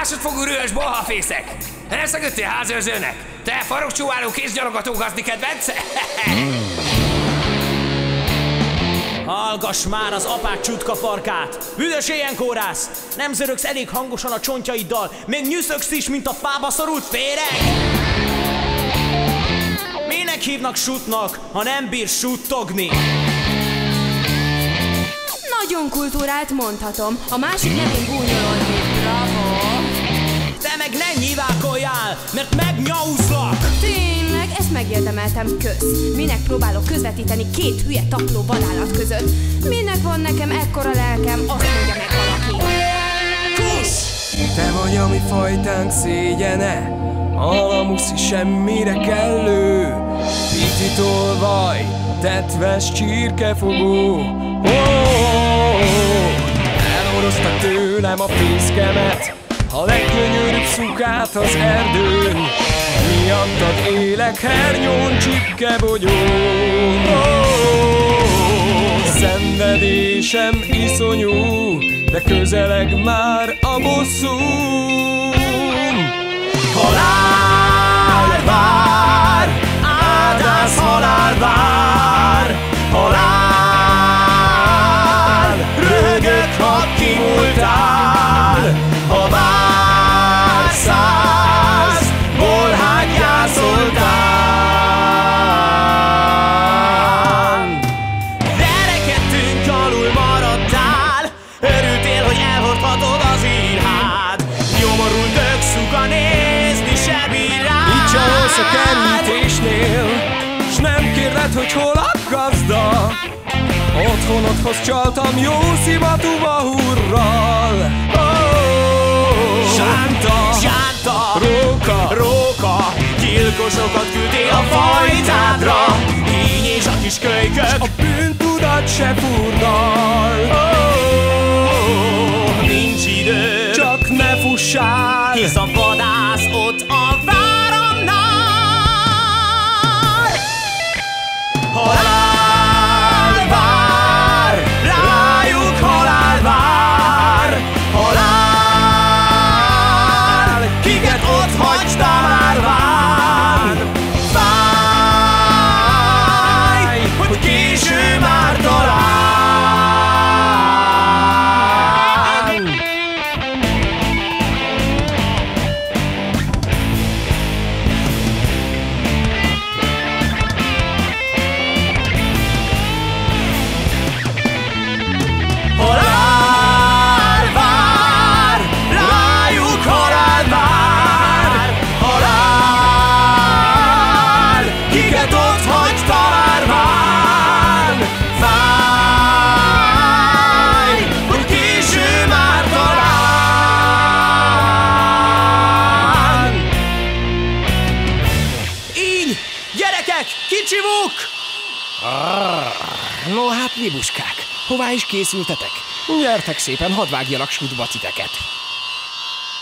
Másodfogú rühös bolhafészek! Elszököttél házőrzőnek? Te farokcsóváló kézgyalogató gazdi kedvenc? Hallgass már az apád csutka farkát! Büdös éjjenkórász! Nem zörögsz elég hangosan a csontjaiddal, még nyüszögsz is, mint a fába szorult féreg! Minek hívnak sutnak, ha nem bírsz suttogni? Nagyon kultúrált, mondhatom. A másik nevén gúnyolodni. Bravo! Te meg ne nyívákoljál, mert megnyauszlak! Tényleg, ezt megérdemeltem, kösz. Minek próbálok közvetíteni két hülye tapló vadállat között? Minek van nekem ekkora lelkem, azt mondja meg valaki. Kuss! Te vagy a mi fajtánk szégyene, alamuszi semmire kellő, pititolvaj, tetves csirkefogó. Elorozta tőlem a fészkemet, a leggyönyörűbb szukát az erdőn. Miattad élek hernyón, csipkebogyón. Szenvedésem iszonyú, de közeleg már a bosszúm. Halál vár, áldász halál vár, halál, röhögök, ha kimúltál, ha bár 100 bolhát jászoltál. Verekedtünk, alul maradtál, örültél, hogy elhordhatod az írhád. Nyomorult dögszuka, nézni se bír rád. Így csalsz a kerítésnél, s nem kérded, hogy hol a gazda. Otthonodhoz csaltam jó szimatú bahurral. Sánta, sánta, róka, róka, gyilkosokat küldtél a fajtádra. Íny és a kis kölykök, a bűntudat se furdal. Nincs idő, csak ne fussál, hisz a vadász ott a váramnál. Halál vár, rájuk halál vár, halál, kiket ott hagyta már vár. Fáj, hogy késő már talán. Halál vár, rájuk halál vár, halál, kiket ott hagyta már vár. Fáj, hogy késő már talán. Így, gyerekek, kicsivuk! No hát, libuskák, hová is készültetek? Gyertek szépen, hadd vágjalak sútba titeket.